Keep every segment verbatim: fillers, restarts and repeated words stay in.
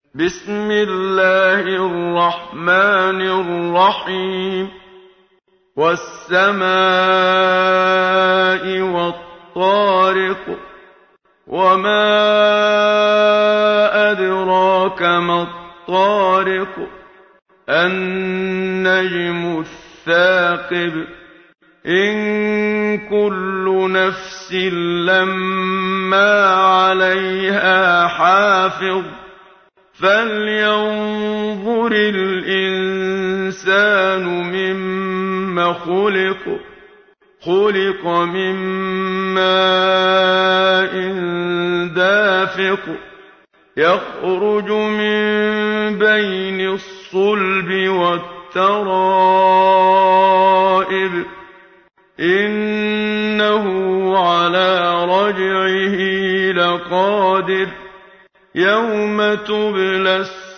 بسم الله الرحمن الرحيم والسماء والطارق وما أدراك ما الطارق النجم الثاقب إن كل نفس لما عليها حافظ فلينظر الإنسان مما خلق خلق من ماء دافق يخرج من بين الصلب والترائب إنه على رجعه لقادر يوم تبلى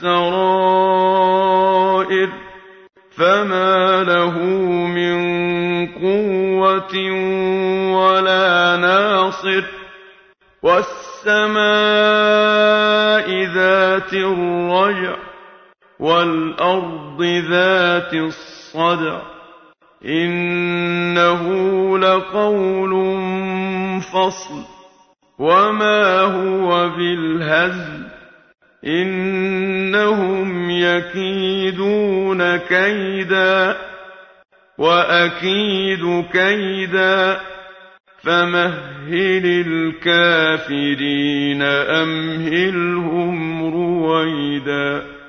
السرائر فما له من قوة ولا ناصر والسماء ذات الرجع والأرض ذات الصدع إنه لقول فصل وما هو بالهزل إنهم يكيدون كيدا وأكيد كيدا فمهل الكافرين أمهلهم رويدا.